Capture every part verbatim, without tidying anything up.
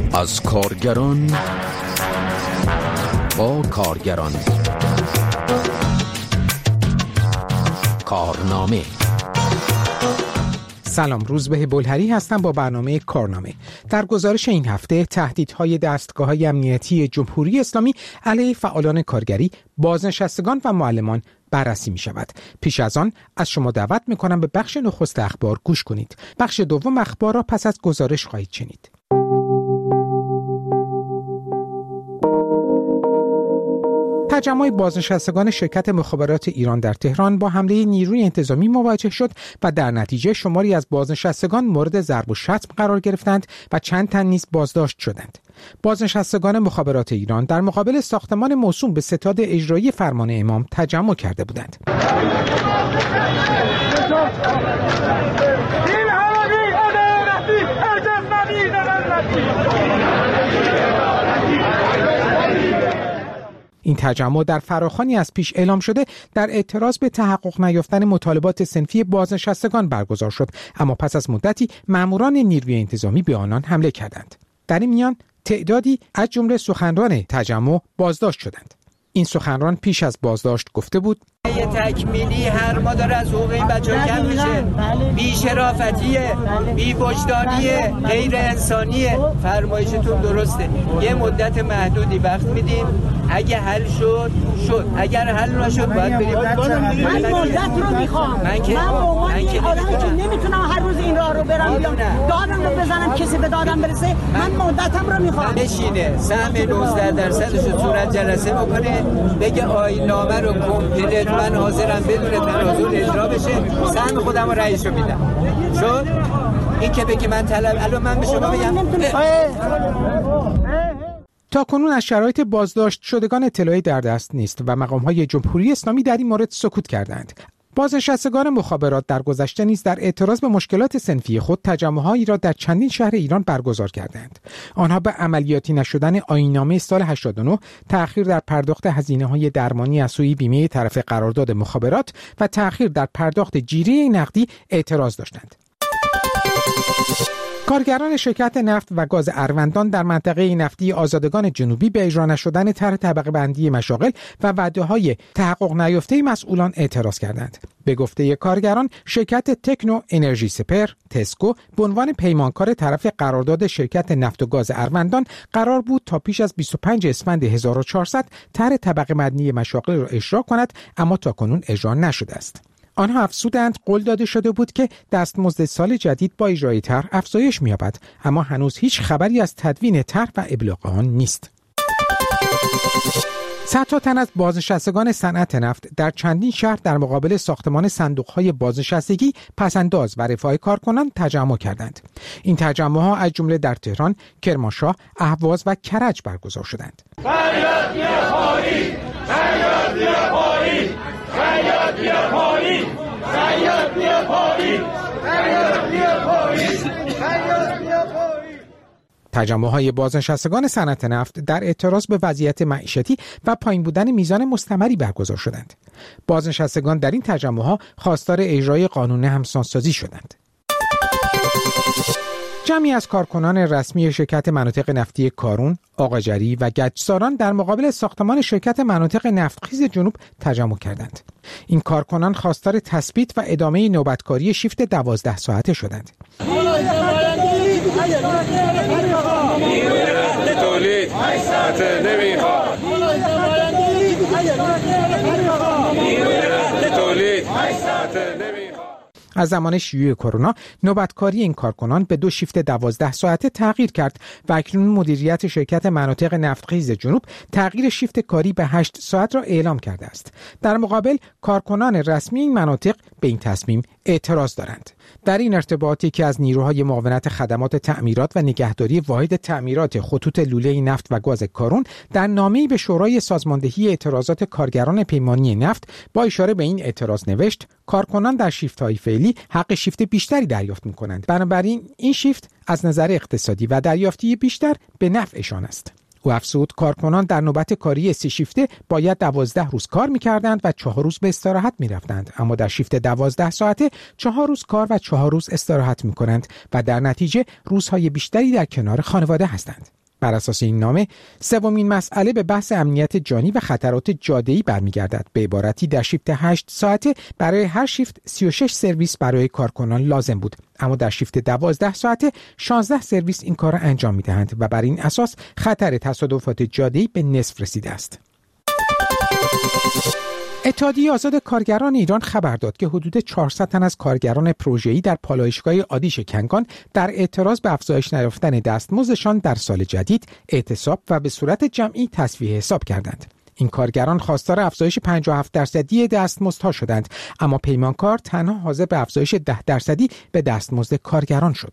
از کارگران با کارگران. کارنامه. سلام، روزبه بلهری هستم با برنامه کارنامه. در گزارش این هفته تهدیدهای دستگاه‌های امنیتی جمهوری اسلامی علیه فعالان کارگری، بازنشستگان و معلمان بررسی می شود. پیش از آن از شما دعوت می کنم به بخش نخست اخبار گوش کنید. بخش دوم اخبار را پس از گزارش خواهید شنید. تجمع بازنشستگان شرکت مخابرات ایران در تهران با حمله نیروی انتظامی مواجه شد و در نتیجه شماری از بازنشستگان مورد ضرب و شتم قرار گرفتند و چند تن نیز بازداشت شدند. بازنشستگان مخابرات ایران در مقابل ساختمان موسوم به ستاد اجرایی فرمان امام تجمع کرده بودند. این تجمع در فراخوانی از پیش اعلام شده در اعتراض به تحقق نیافتن مطالبات صنفی بازنشستگان برگزار شد، اما پس از مدتی ماموران نیروی انتظامی به آنان حمله کردند. در این میان تعدادی از جمله سخنران تجمع بازداشت شدند. این سخنران پیش از بازداشت گفته بود: یه تکمیلی هر ما داره از حقوق این بچه‌ها کم میشه، بی شرافتیه، بی وجدانیه، غیر انسانیه. فرمایشتون درسته، یه مدت محدودی وقت میدیم، اگه حل شد شد، اگر حل نشد باید بریم. من مدت رو میخوام، من که من که آدمی که نمیتونم هر روز این راه رو برم بیام دادم رو بزنم کسی به دادم برسه، من مدتم رو میخوام. بشینه سهم نوزده درصدش رو صورت جلسه بکنه، بگه آیین‌نامه رو کامپلیت من حاضرم بدون تنازل اجرا بشه، سهم خودم رو رئیس رو میدم. شد این که بگه من طلب، الان من به شما بگم تا کنون از شرایط بازداشت شدگان اطلاعی در دست نیست و مقام‌های جمهوری اسلامی در این مورد سکوت کردند. بازنشستگان مخابرات در گذشته نیز در اعتراض به مشکلات صنفی خود تجمع‌هایی را در چندین شهر ایران برگزار کردند. آنها به عملیاتی نشدن آیین‌نامه سال هشتاد و نه، تأخیر در پرداخت هزینه‌های درمانی از سوی بیمه طرف قرارداد مخابرات و تأخیر در پرداخت جیره نقدی اعتراض داشتند. کارگران شرکت نفت و گاز اروندان در منطقه نفتی آزادگان جنوبی به اجرا نشدن طرح طبقه بندی مشاغل و وعده‌های تحقق نیافته مسئولان اعتراض کردند. به گفته کارگران، شرکت تکنو انرژی سپر تسکو به عنوان پیمانکار طرف قرارداد شرکت نفت و گاز اروندان قرار بود تا پیش از بیست و پنجم اسفند هزار و چهارصد طرح طبقه بندی مشاغل را اجرا کند، اما تاکنون اجرا نشده است. آنها افزودند قول داده شده بود که دستمزد سال جدید با اجرای طرح افزایش می‌یابد، اما هنوز هیچ خبری از تدوین طرح و ابلاغ آن نیست. صدها تن از بازنشستگان صنعت نفت در چندین شهر در مقابل ساختمان صندوق‌های بازنشستگی، پس‌انداز و رفاه کارکنان تجمع کردند. این تجمع‌ها از جمله در تهران، کرمانشاه، اهواز و کرج برگزار شدند. فریاد بیا پایین! فریاد بیا پایین! فریاد بیا پایین! فریاد بیا پایین! فریاد بیا پایین! فریاد بیا پایین! تجمع‌های بازنشستگان صنعت نفت در اعتراض به وضعیت معیشتی و پایین بودن میزان مستمری برگزار شدند. بازنشستگان در این تجمع‌ها خواستار اجرای قانون همسانسازی شدند. جمعی از کارکنان رسمی شرکت مناطق نفتی کارون، آقاجری و گچساران در مقابل ساختمان شرکت مناطق نفتخیز جنوب تجمع کردند. این کارکنان خواستار تثبیت و ادامه نوبتکاری شیفت دوازده ساعته شدند. تولید نمیخواد. تولید نمیخواد. از زمان شیوع کرونا نوبتکاری این کارکنان به دو شیفت دوازده ساعته تغییر کرد و اکنون مدیریت شرکت مناطق نفتخیز جنوب تغییر شیفت کاری به هشت ساعت را اعلام کرده است. در مقابل کارکنان رسمی این مناطق به این تصمیم اعتراض دارند. در این ارتباطی که از نیروهای معاونت خدمات تعمیرات و نگهداری واحد تعمیرات خطوط لوله نفت و گاز کارون در نامه‌ای به شورای سازماندهی اعتراضات کارگران پیمانی نفت با اشاره به این اعتراض نوشت: کارکنان در شیفت‌های فعلی حق شیفت بیشتری دریافت می‌کنند. بنابراین این شیفت از نظر اقتصادی و دریافتی بیشتر به نفعشان است. او افزود کارکنان در نوبت کاری سی شیفته باید دوازده روز کار می‌کردند و چهار روز به استراحت می‌رفتند، اما در شیفت دوازده ساعته چهار روز کار و چهار روز استراحت می‌کنند و در نتیجه روزهای بیشتری در کنار خانواده هستند. بر اساس این نامه سومین مسئله به بحث امنیت جانی و خطرات جاده‌ای برمیگردد. به عبارتی در شیفت هشت ساعته برای هر شیفت سی و شش سرویس برای کارکنان لازم بود، اما در شیفت دوازده ساعته شانزده سرویس این کار را انجام می‌دهند و بر این اساس خطر تصادفات جاده‌ای به نصف رسیده است. اتحادیه آزاد کارگران ایران خبر داد که حدود چهارصد تن از کارگران پروژه‌ای در پالایشگاه آدیش کنگان در اعتراض به افزایش نیافتن دستمزدشان در سال جدید اعتصاب و به صورت جمعی تسویه حساب کردند. این کارگران خواستار افزایش پنجاه و هفت درصدی دستمزدها شدند، اما پیمانکار تنها حاضر به افزایش ده درصدی به دستمزد کارگران شد.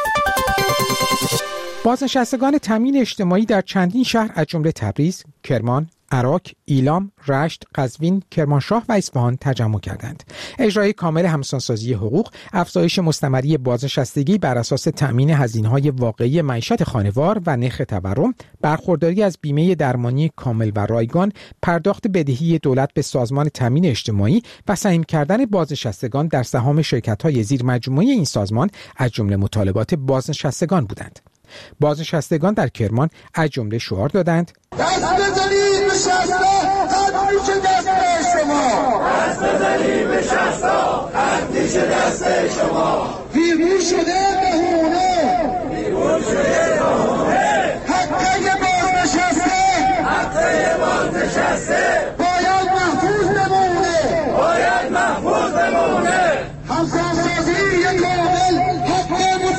بازنشستگان تامین اجتماعی در چندین شهر از جمله تبریز، کرمان، عراق، ایلام، رشت، قزوین، کرمانشاه و اصفهان تجمع کردند. اجرای کامل همسانسازی حقوق، افزایش مستمری بازنشستگی بر اساس تأمین هزینه‌های واقعی معیشت خانوار و نرخ تورم، برخورداری از بیمه درمانی کامل و رایگان، پرداخت بدهی دولت به سازمان تأمین اجتماعی و سهم کردن بازنشستگان در سهام شرکت‌های زیر مجموعه این سازمان از جمله مطالبات بازنشستگان بودند. بازنشستگان در کرمان از جمله شعار دادند: دست بزنید به شستا قد میشه دست شما، دست بزنید به شستا قد میشه دست شما، بیرون شده بهونه، بیرون شده بهونه، حقه بازنشسته، حقه بازنشسته باید محفوظ بمونه، باید محفوظ بمونه، همسانسازی کامل حق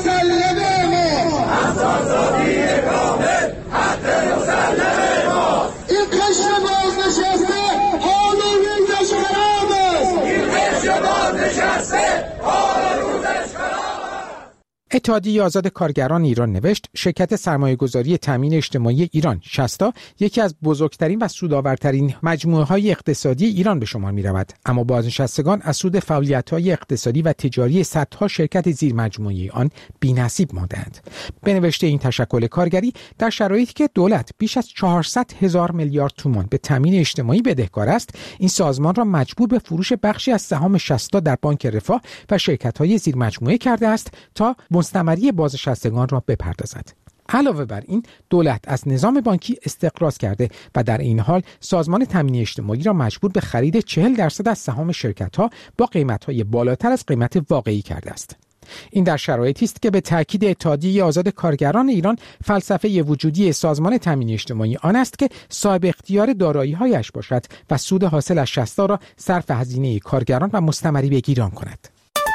مسلمه ما، همسانسازی کامل حق مسلمه ما، این قشر بازنشسته حال روزش خراب است، این قشر بازنشسته حال روزش خراب است. اتحادیه آزاد کارگران ایران نوشت شرکت سرمایه‌گذاری تامین اجتماعی ایران شصتا یکی از بزرگترین و سودآورترین مجموعه‌های اقتصادی ایران به شمار می‌رود، اما بازنشستگان از سود فعالیت‌های اقتصادی و تجاری صدها شرکت زیر مجموعه آن بی‌نصیب ماندند. به نوشته این تشکل کارگری در شرایطی که دولت بیش از چهارصد هزار میلیارد تومان به تامین اجتماعی بدهکار است، این سازمان را مجبور به فروش بخشی از سهام شصتا در بانک رفاه و شرکت‌های زیر مجموعه کرده است تا مستمری بازنشستگان را بپردازد. علاوه بر این دولت از نظام بانکی استقراض کرده و در این حال سازمان تامین اجتماعی را مجبور به خرید چهل درصد از سهام شرکت‌ها با قیمت‌های بالاتر از قیمت واقعی کرده است. این در شرایطی است که به تاکید اتحادیه آزاد کارگران ایران فلسفه وجودی سازمان تامین اجتماعی آن است که صاحب اختیار دارایی‌هایش باشد و سود حاصل از شصتا را صرف هزینه کارگران و مستمری به گیران کند.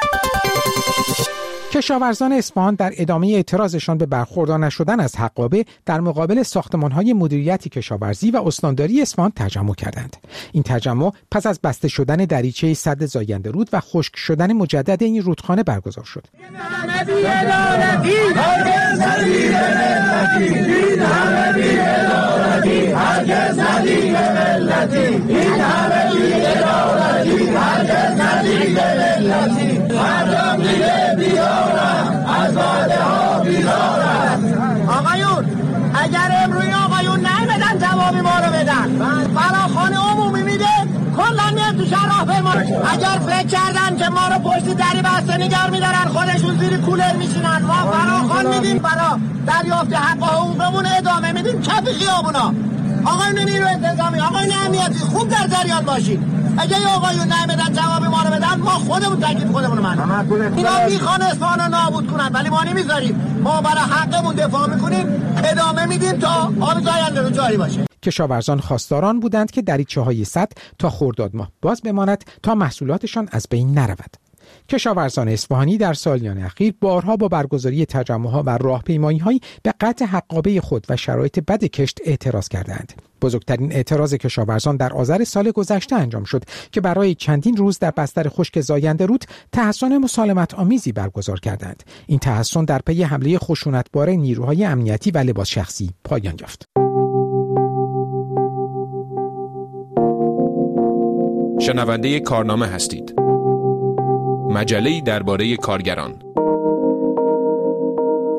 کشاورزان اصفهان در ادامه اعتراضشان به برخوردار نشدن از حقابه در مقابل ساختمان‌های مدیریت کشاورزی و استانداری اصفهان تجمع کردند. این تجمع پس از بسته شدن دریچه سد زاینده رود و خشک شدن مجدد این رودخانه برگزار شد. آقایون اگر امروی آقایون نمیدن جوابی ما رو بدن، فراخوان عمومی میده کلا میاد تو شهر راهپیمایی. اگر فکر کردن که ما رو پشت دری بسته نگار میدارن خودشون زیر کولر میشینن، ما فراخوان میدیم برا دریافت حق و حقوقمون ادامه میدیم کف خیابونا. آقایون نیرو انتظامی، آقایون امنیتی خوب در جریان باشید. اگه آقایون نمیدن جواب ما رو بدن ما خودمون تکلیف خودمون من اینا میخوان اصفهان رو نابود کنن ولی ما نمیذاریم. ما برای حقمون دفاع میکنیم، ادامه میدیم تا آب زاینده رو جاری باشه. کشاورزان خواستاران بودند که دریچه‌های سد تا خرداد ماه باز بماند تا محصولاتشان از بین نرود. کشاورزان اصفهانی در سالیان اخیر بارها با برگزاری تجمع‌ها و راهپیمایی‌هایی به قطع حقابه خود و شرایط بد کشت اعتراض کردند. بزرگترین اعتراض کشاورزان در آذر سال گذشته انجام شد که برای چندین روز در بستر خشک زاینده رود تحصن مسالمت آمیزی برگزار کردند. این تحصن در پی حمله خشونتبار نیروهای امنیتی و لباس شخصی پایان یافت. شنونده کارنامه هستید. مجله‌ای درباره کارگران.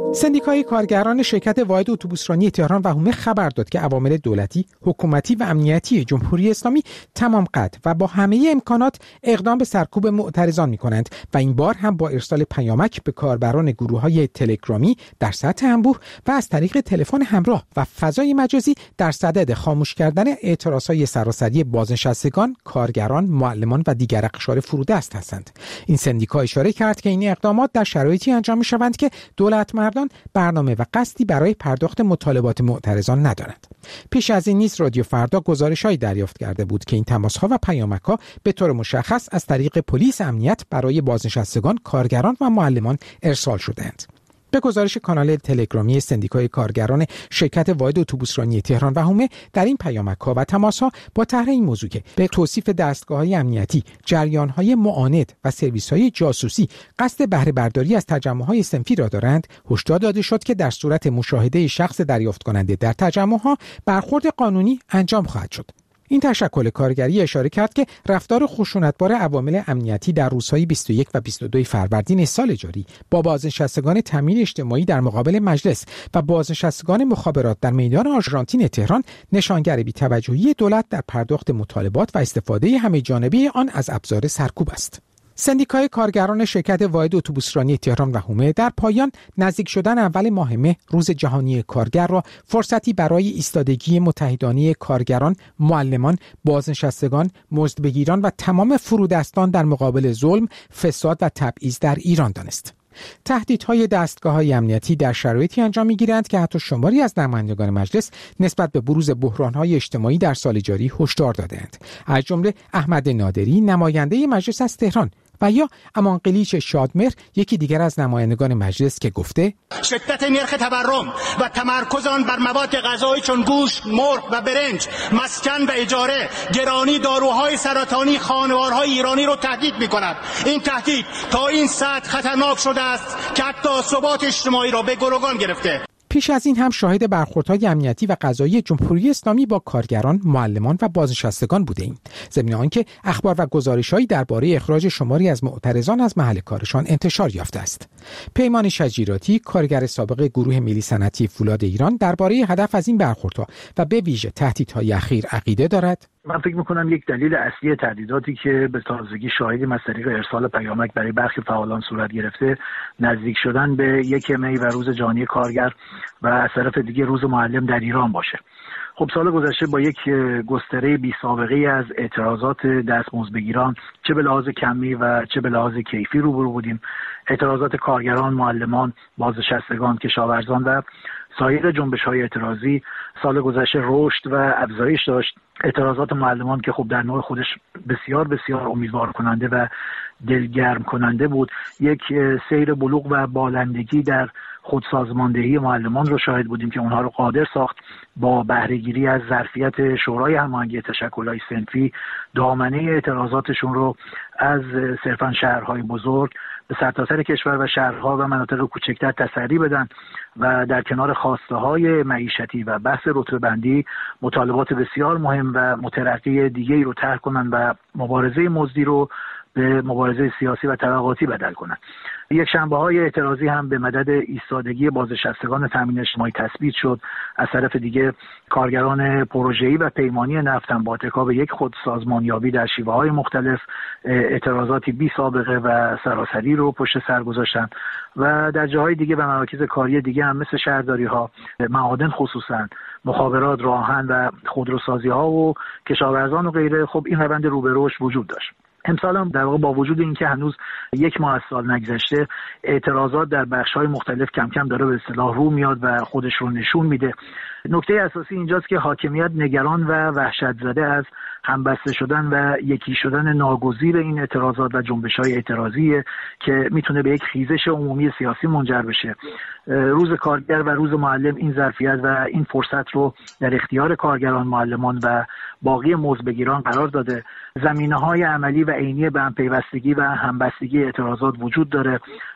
سندیکای کارگران شرکت واحد اتوبوسرانی تهران و هومه خبر داد که عوامل دولتی، حکومتی و امنیتی جمهوری اسلامی تمام قد و با همه امکانات اقدام به سرکوب معترضان می‌کنند و این بار هم با ارسال پیامک به کاربران گروه‌های تلگرامی در سطح انبوه و از طریق تلفن همراه و فضای مجازی در صدد خاموش کردن اعتراضهای سراسری بازنشستگان، کارگران، معلمان و دیگر اقشار فرودست هستند. این سندیکا اشاره کرد که این اقدامات در شرایطی انجام می‌شوند که دولت مردان برنامه و قصدی برای پرداخت مطالبات معترضان ندارند. پیش از این نیز رادیو فردا گزارش‌هایی دریافت کرده بود که این تماس‌ها و پیامک‌ها به طور مشخص از طریق پلیس امنیت برای بازنشستگان، کارگران و معلمان ارسال شده‌اند. به گزارش کانال تلگرامی سندیکای کارگران شرکت واحد اتوبوسرانی تهران و هومه، در این پیامک‌ها و تماس‌ها با طرح این موضوع که به توصیف دستگاه‌های امنیتی، جریان‌های معاند و سرویس‌های جاسوسی قصد بهره برداری از تجمع‌های صنفی را دارند، هشدار داده شد که در صورت مشاهده شخص دریافت کننده در تجمع‌ها برخورد قانونی انجام خواهد شد. این تشکل کارگری اشاره کرد که رفتار خشونتبار عوامل امنیتی در روزهای بیست و یک و بیست و دو فروردین سال جاری با بازنشستگان تامین اجتماعی در مقابل مجلس و بازنشستگان مخابرات در میدان آرژانتین تهران نشانگر بی‌توجهی دولت در پرداخت مطالبات و استفاده همه‌جانبه آن از ابزار سرکوب است. سندیکای کارگران شرکت واحد اتوبوسرانی تهران و هومه در پایان نزدیک شدن اول ماه مه، روز جهانی کارگر را فرصتی برای ایستادگی متحدانه کارگران، معلمان، بازنشستگان، مزدبگیران و تمام فرودستان در مقابل ظلم، فساد و تبعیض در ایران دانست. تهدیدهای دستگاه‌های امنیتی در شرایطی انجام می‌گیرند که حتی شماری از نمایندگان مجلس نسبت به بروز بحران‌های اجتماعی در سال جاری هشدار داده‌اند. از جمله احمد نادری، نماینده مجلس از تهران، و یا امان قلیچ شادمهر، یکی دیگر از نمایندگان مجلس که گفته شدت نرخ تورم و تمرکز آن بر مواد غذایی چون گوشت، مرغ و برنج، مسکن و اجاره، گرانی داروهای سرطانی خانوارهای ایرانی رو تهدید می‌کند. این تهدید تا این سطح خطرناک شده است که حتی ثبات اجتماعی را به گروگان گرفته. پیش از این هم شاهد برخوردهای امنیتی و قضایی جمهوری اسلامی با کارگران، معلمان و بازنشستگان بودیم، ضمن آنکه اخبار و گزارش‌هایی درباره اخراج شماری از معترضان از محل کارشان انتشار یافته است. پیمان شجیراتی، کارگر سابق گروه ملی صنعتی فولاد ایران، درباره هدف از این برخوردها و به ویژه تهدیدهای اخیر عقیده دارد. من فکر می‌کنم یک دلیل اصلی تهدیداتی که به تازگی شاهدیم از طریق ارسال پیامک برای برخی فعالان صورت گرفته، نزدیک شدن به یک می و روز جهانی کارگر و از طرف دیگه روز معلم در ایران باشه. خب سال گذشته با یک گستره بی سابقه از اعتراضات دستمزدبگیران، چه به لحاظ کمی و چه به لحاظ کیفی روبرو بودیم. اعتراضات کارگران، معلمان، بازنشستگان، کشاورزان و سایر جنبش‌های اعتراضی سال گذشته رشد و افزایش داشت. اعتراضات معلمان که خب در نوع خودش بسیار بسیار امیدوار کننده و دلگرم کننده بود، یک سیر بلوغ و بالندگی در خودسازماندهی معلمان رو شاهد بودیم که اونها رو قادر ساخت با بهره‌گیری از ظرفیت شورای هماهنگی تشکل‌های صنفی دامنه اعتراضاتشون رو از صرفاً شهرهای بزرگ به سرتاسر کشور و شهرها و مناطق کوچکتر تسری بدن و در کنار خواسته‌های معیشتی و بحث رتبه‌بندی مطالبات بسیار مهم و مترقی دیگه‌ای رو طرح کنن و مبارزه مزدی رو به مبارزه سیاسی و طبقاتی بدل کنن. یک شنبه‌های اعتراضی هم به مدد ایستادگی بازنشستگان تامین اجتماعی تثبیت شد. از طرف دیگه کارگران پروژه‌ای و پیمانی نفت هم با اتکا یک خودسازمانیابی در شیوه‌های مختلف اعتراضاتی بی سابقه و سراسری رو پشت سر گذاشتن و در جاهای دیگه و مراکز کاری دیگه هم مثل شهرداری‌ها، معادن خصوصاً، مخابرات، راهن و خودروسازی‌ها و کشاورزان و غیره، خب این روند رو به رشد وجود داشت. امسال هم در واقع با وجود اینکه هنوز یک ماه از سال نگذشته، اعتراضات در بخش‌های مختلف کم کم داره به اصطلاح رو میاد و خودش رو نشون میده. نکته اساسی اینجاست که حاکمیت نگران و وحشت زده از همبسته شدن و یکی شدن ناگزیر این اعتراضات و جنبش‌های اعتراضی که میتونه به یک خیزش عمومی سیاسی منجر بشه. روز کارگر و روز معلم این ظرفیت و این فرصت رو در اختیار کارگران، معلمان و باقی مزدبگیران قرار داده. زمینه‌های عملی و عینی به هم پیوستگی و همبستگی اعتراضات وجود داره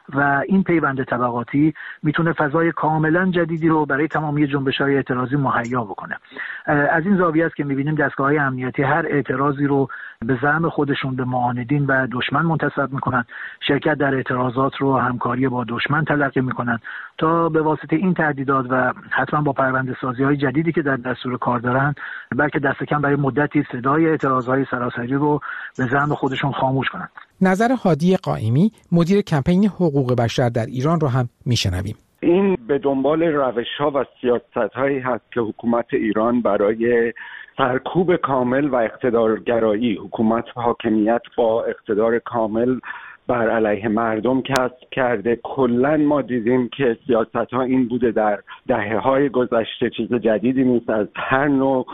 و این پیوند طبقاتی میتونه فضای کاملا جدیدی رو برای تمامی جنبش‌های اعتراضی مهیا بکنه. از این زاویه است که می‌بینیم دستگاه‌های امنیتی هر اعتراضی رو به زعم خودشون به معاندین و دشمن منتسب میکنن، شرکت در اعتراضات رو همکاری با دشمن تلقی میکنن تا به واسطه این تهدیدات و حتما با پرونده‌سازی‌های جدیدی که در دستور کار دارن، بلکه دست کم برای مدتی صدای اعتراض‌های سراسری رو به زعم خودشون خاموش کنن. نظر هادی قائمی مدیر کمپین حقوق بشر در ایران رو هم میشنویم. این به دنبال روش‌ها و سیاست‌هایی هست که حکومت ایران برای سرکوب کامل و اقتدارگرایی، حکومت و حاکمیت با اقتدار کامل بر علیه مردم کسب کرده. کلاً ما دیدیم که سیاست‌ها این بوده در دهه‌های گذشته، چیز جدیدی نیست. از هر نوع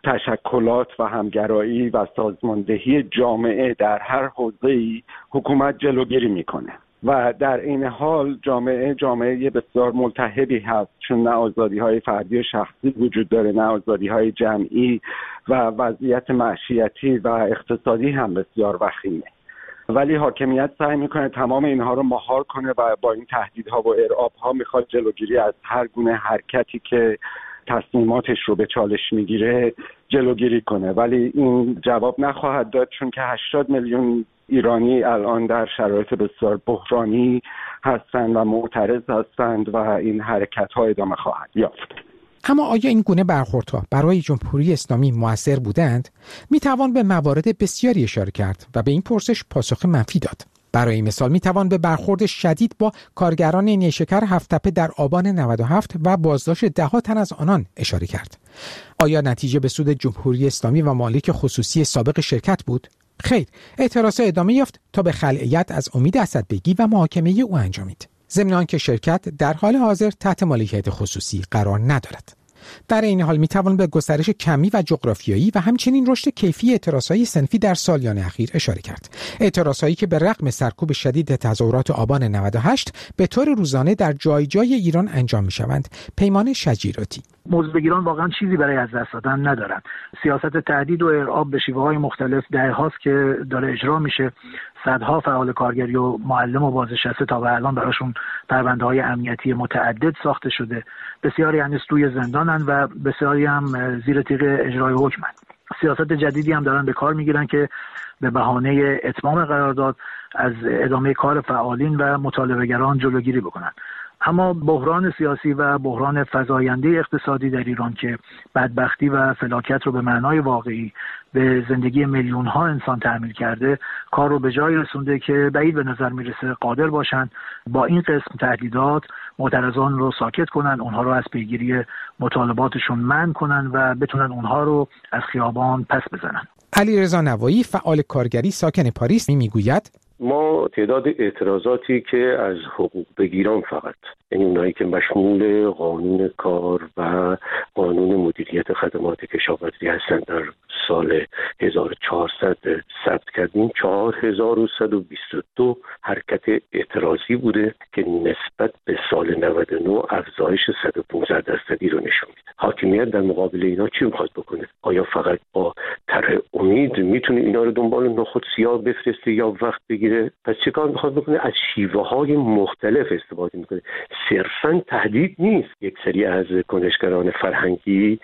تشکلات و همگرایی و سازماندهی جامعه در هر حوزه‌ای حکومت جلوگیری میکنه و در این حال جامعه جامعه بسیار ملتهبی هست، چون نه آزادی‌های فردی و شخصی وجود داره، نه آزادی‌های جمعی و وضعیت معیشتی و اقتصادی هم بسیار وخیمه. ولی حاکمیت سعی میکنه تمام اینها رو مهار کنه و با این تهدیدها و ارعاب‌ها میخواد جلوگیری از هر گونه حرکتی که تصمیماتش رو به چالش میگیره جلوگیری کنه. ولی این جواب نخواهد داد، چون که هشتاد میلیون ایرانی الان در شرایط بسیار بحرانی هستند و معترض هستند و این حرکت‌ها ادامه خواهد یافت. اما آیا این گونه برخوردها برای جمهوری اسلامی مؤثر بودند؟ می توان به موارد بسیاری اشاره کرد و به این پرسش پاسخ منفی داد. برای مثال می توان به برخورد شدید با کارگران نیشکر هفت‌تپه در آبان نود و هفت و بازداشت ده‌ها تن از آنان اشاره کرد. آیا نتیجه به سود جمهوری اسلامی و مالک خصوصی سابق شرکت بود؟ خیر، اعتراضات ادامه یافت تا به خلأیت از امید اسدبگی و محاکمه او انجامید. ضمن آنکه شرکت در حال حاضر تحت مالکیت خصوصی قرار ندارد. در این حال میتوان به گسترش کمی و جغرافیایی و همچنین رشد کیفی اعتراضهای صنفی در سالیان اخیر اشاره کرد. اعتراضهایی که به رغم سرکوب شدید تظاهرات آبان نود و هشت به طور روزانه در جای جای ایران انجام میشوند. پیمان شجیراتی: مزدگیران واقعا چیزی برای از دست دادن ندارن. سیاست تهدید و ارعاب به شیوه‌های مختلف دهه‌هاست که داره اجرا میشه. صدها فعال کارگری و معلم و بازنشسته تا به الان براشون پرونده‌های امنیتی متعدد ساخته شده. بسیاری هنوز توی زندانن و بسیاری هم زیر تیغ اجرای حکمن. سیاست جدیدی هم دارن به کار میگیرن که به بهانه اتمام قرارداد از ادامه کار فعالین و مطالبه‌گران جلوگیری بکنن. اما بحران سیاسی و بحران فزاینده اقتصادی در ایران که بدبختی و فلاکت رو به معنای واقعی به زندگی میلیون ها انسان تحمیل کرده، کار رو به جایی رسونده که بعید به نظر میرسه قادر باشن با این قسم تهدیدات معترضان رو ساکت کنن، اونها رو از پیگیری مطالباتشون منع کنن و بتونن اونها رو از خیابان پس بزنن. علیرضا نوایی، فعال کارگری ساکن پاریس، میگوید: ما تعداد اعتراضاتی که از حقوق بگیران فقط، یعنی اونایی که مشمول قانون کار و قانون مدیریت خدمات کشاورزی هستند، در سال هزار و چهارصد ثبت کردیم چهار هزار و صد و بیست و دو حرکت اعتراضی بوده که نسبت به سال نود و نه افزایش صد و پانزده درصدی رو نشون میده. حاکمیت در مقابل اینا چی میخواد بکنه؟ آیا فقط با طرح امید میتونه اینا رو دنبال نخود سیاه بفرسته یا وقت بگیره؟ پس چه کار میخواد بکنه؟ از شیوه های مختلف استفاده میکنه. صرفاً تهدید نیست. یک سری از کنشگران فرهنگی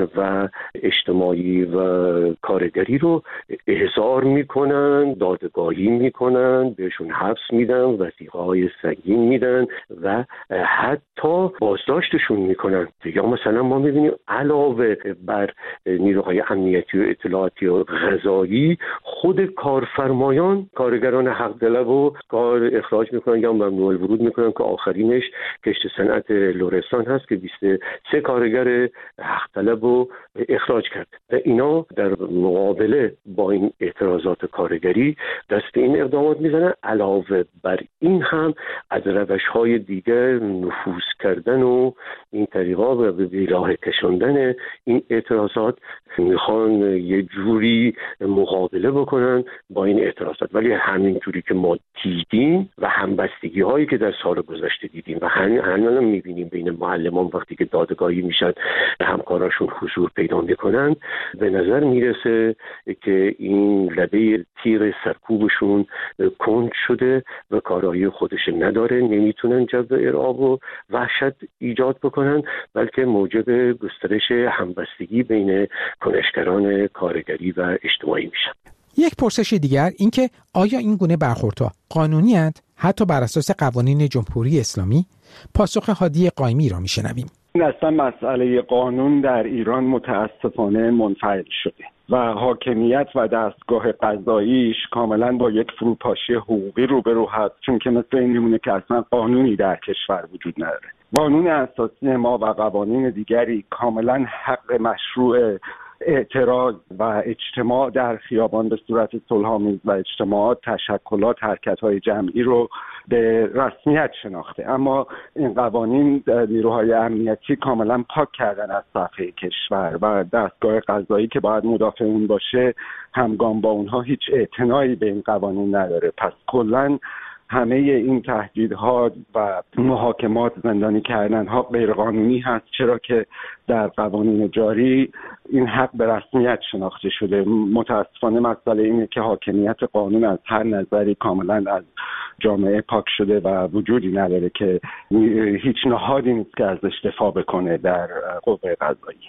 و اجتماعی و کارگری رو احضار میکنن، دادگاهی میکنن، بهشون حبس میدن، وثیقه‌های سنگین میدن و حتی بازداشتشون میکنن. یا مثلا ما میبینیم علاوه بر نیروهای امنیتی و اطلاعاتی و قضایی، خود کارفرمایان کارگران حق طلب و کار اخراج میکنن یا ممنوع الورود میکنن که آخرینش کشت صنعت لرستان هست که بیست و سه کارگر حق طلب رو اخراج کرد. و اینا در مقابله با این اعتراضات کارگری دست این اقدامات میزنن. علاوه بر این هم از روش‌های دیگر نفوذ کردن و این طریقا و به راه کشاندن این اعتراضات میخوان یه جوری مقابله بکنن با این اعتراضات. ولی همین جوری که ما دیدیم و همبستگی هایی که در سال گذشته دیدیم و همین الان هم میبینیم بین معلمان وقتی که دادگاهی میشن همکاراشون حضور پیدا میکنن، به نظر میرسه که این لبه تیر سرکوبشون کند شده و کارایی خودش نداره، نمیتونن جو ارعاب و وحشت ایجاد بکنن، بلکه موجب گسترش همبستگی بین کنشگران کارگری و اجتماعی میشن. یک پرسش دیگر این که آیا این گونه برخوردها قانونی اند حتی بر اساس قوانین جمهوری اسلامی؟ پاسخ هادی قائمی را میشنویم. این اصلا مسئله قانون در ایران متاسفانه منفعل شده و حاکمیت و دستگاه قضاییش کاملا با یک فروپاشی حقوقی روبرو هست، چون که مثل این میمونه که اصلا قانونی در کشور وجود نداره. قانون اساسی ما و قوانین دیگری کاملا حق مشروع اعتراض و اجتماع در خیابان به صورت صلح‌آمیز و اجتماعات، تشکلات، حرکت‌های جمعی رو به رسمیت شناخته، اما این قوانین نیروهای امنیتی کاملا پاک کردن از صفحه کشور و دستگاه قضایی که باید مدافع اون باشه همگام با اونها هیچ اعتنایی به این قوانین نداره. پس کلاً همه این تهدیدها و محاکمات، زندانی کردنها غیرقانونی هست، چرا که در قوانین جاری این حق به رسمیت شناخته شده. متاسفانه مسئله اینه که حاکمیت قانون از هر نظری کاملا از جامعه پاک شده و وجودی نداره که هیچ نهادی نیست که ازش دفاع بکنه در قوه قضاییه.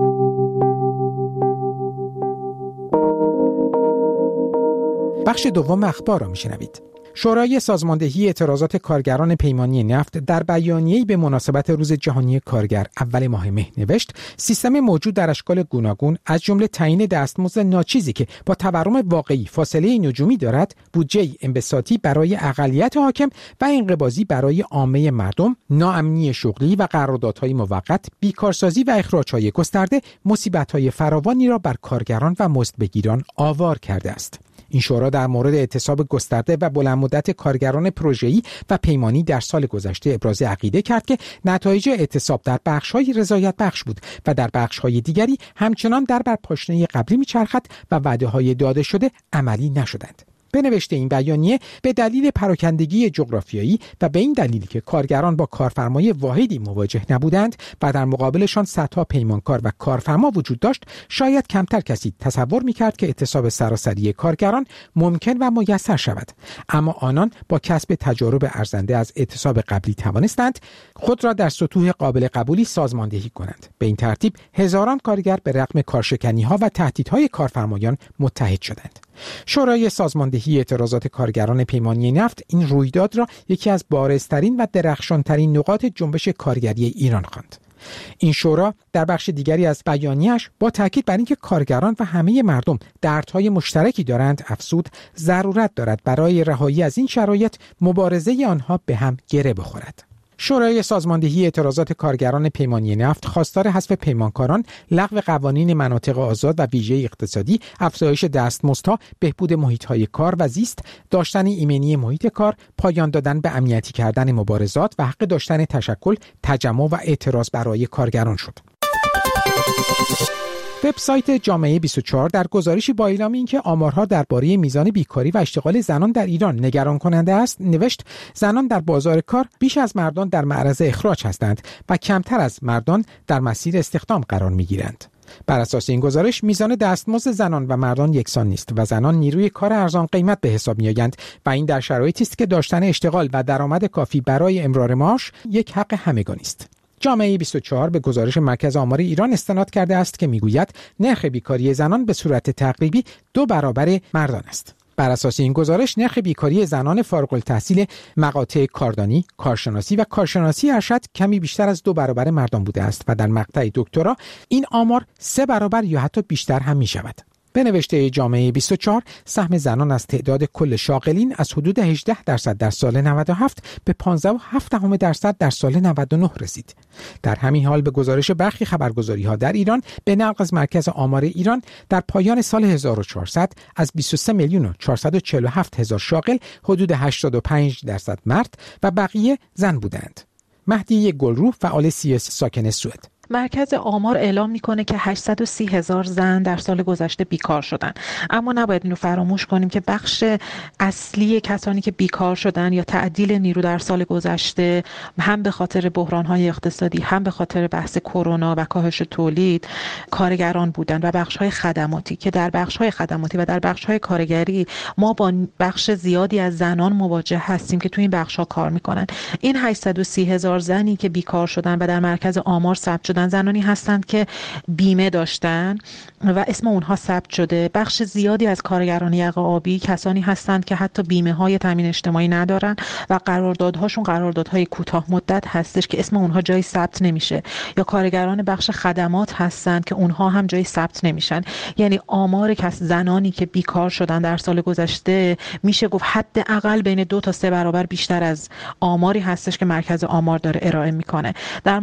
بخش دوم اخبار را میشنوید. شورای سازماندهی اعتراضات کارگران پیمانی نفت در بیانیه‌ای به مناسبت روز جهانی کارگر اول ماه مه نوشت سیستم موجود در اشکال گوناگون از جمله تعیین دستمزد ناچیزی که با تورم واقعی فاصله نجومی دارد، بودجه انبساطی برای اقلیت حاکم و انقباضی برای عامه مردم، ناامنی شغلی و قراردادهای موقت، بیکارسازی و اخراج‌های گسترده مصیبت‌های فراوانی را بر کارگران و مزدبگیران آوار کرده است. این شورا در مورد اعتصاب گسترده و بلند مدت کارگران پروژه‌ای و پیمانی در سال گذشته ابراز عقیده کرد که نتایج اعتصاب در بخش‌های رضایت بخش بود و در بخش‌های دیگری همچنان در بر پاشنه قبلی می‌چرخد و وعده‌های داده شده عملی نشدند. به نوشته این بیانیه به دلیل پراکندگی جغرافیایی و به این دلیل که کارگران با کارفرمای واحدی مواجه نبودند و در مقابلشان صدها پیمانکار و کارفرما وجود داشت، شاید کمتر کسی تصور می‌کرد که اعتصاب سراسری کارگران ممکن و میسر شود. اما آنان با کسب تجارب ارزنده از اعتصاب قبلی توانستند خود را در سطوح قابل قبولی سازماندهی کنند. به این ترتیب هزاران کارگر به رغم کارشکنی‌ها و تهدیدهای کارفرمایان متحد شدند. شورای سازماندهی اعتراضات کارگران پیمانی نفت این رویداد را یکی از بارزترین و درخشانترین نقاط جنبش کارگری ایران خواند. این شورا در بخش دیگری از بیانیه‌اش با تاکید بر اینکه کارگران و همه مردم دردهای مشترکی دارند افزود ضرورت دارد برای رهایی از این شرایط مبارزه آنها به هم گره بخورد. شورای سازماندهی اعتراضات کارگران پیمانی نفت خواستار حذف پیمانکاران، لغو قوانین مناطق آزاد و ویژه اقتصادی، افزایش دستمزدها، بهبود محیط‌های کار و زیست، داشتن ایمنی محیط کار، پایان دادن به امنیتی کردن مبارزات و حق داشتن تشکل، تجمع و اعتراض برای کارگران شد. وبسایت جامعه بیست و چهار در گزارشی با اعلام اینکه آمارها درباره میزان بیکاری و اشتغال زنان در ایران نگران کننده است، نوشت زنان در بازار کار بیش از مردان در معرض اخراج هستند و کمتر از مردان در مسیر استخدام قرار میگیرند. بر اساس این گزارش میزان دستمزد زنان و مردان یکسان نیست و زنان نیروی کار ارزان قیمت به حساب میآیند و این در شرایطی است که داشتن اشتغال و درآمد کافی برای امرار معاش یک حق همگانی است. جامعه بیست و چهار به گزارش مرکز آمار ایران استناد کرده است که میگوید نرخ بیکاری زنان به صورت تقریبی دو برابر مردان است. بر اساس این گزارش نرخ بیکاری زنان فارغ التحصیل مقاطع کاردانی، کارشناسی و کارشناسی ارشد کمی بیشتر از دو برابر مردان بوده است و در مقطع دکترا این آمار سه برابر یا حتی بیشتر هم می شود. به نوشته جامعه بیست و چهار سهم زنان از تعداد کل شاغلین از حدود هجده درصد در سال نود و هفت به پانزده و هفت دهم درصد در سال نود و نه رسید. در همین حال به گزارش برخی خبرگزاری‌ها در ایران به نقل از مرکز آمار ایران در پایان سال هزار و چهارصد از بیست و سه میلیون و چهارصد و چهل و هفت هزار شاغل حدود هشتاد و پنج درصد مرد و بقیه زن بودند. مهدی گلرو، فعال سیاسی ساکن سوئد: مرکز آمار اعلام میکنه که هشتصد و سی هزار زن در سال گذشته بیکار شدن، اما نباید اینو فراموش کنیم که بخش اصلی کسانی که بیکار شدن یا تعدیل نیرو در سال گذشته هم به خاطر بحران‌های اقتصادی، هم به خاطر بحث کرونا و کاهش تولید، کارگران بودن و بخش‌های خدماتی که در بخش‌های خدماتی و در بخش‌های کارگری ما با بخش زیادی از زنان مواجه هستیم که تو این بخش‌ها کار میکنن. این هشتصد و سی هزار زنی که بیکار شدن و در مرکز آمار ثبت شدن زنانی هستند که بیمه داشتن و اسم اونها ثبت شده. بخش زیادی از کارگران یقه آبی کسانی هستند که حتی بیمه های تامین اجتماعی ندارن و قراردادهاشون قراردادهای کوتاه مدت هستش که اسم اونها جایی ثبت نمیشه، یا کارگران بخش خدمات هستند که اونها هم جایی ثبت نمیشن. یعنی آمار کس زنانی که بیکار شدن در سال گذشته میشه گفت حداقل بین دو تا سه برابر بیشتر از آماری هستش که مرکز آمار داره ارائه میکنه. در